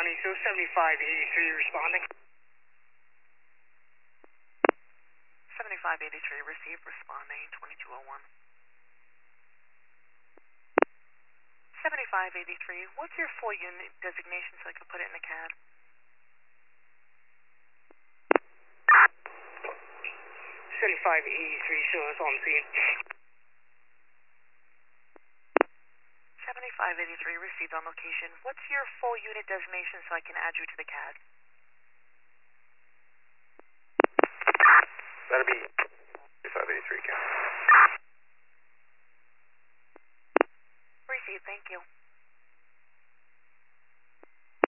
responding, so 7583 responding. 7583 received, responding 2201. 7583, what's your full unit designation so I can put it in the CAD? 7583, show us on scene. 7583 received on location. What's your full unit designation so I can add you to the CAD?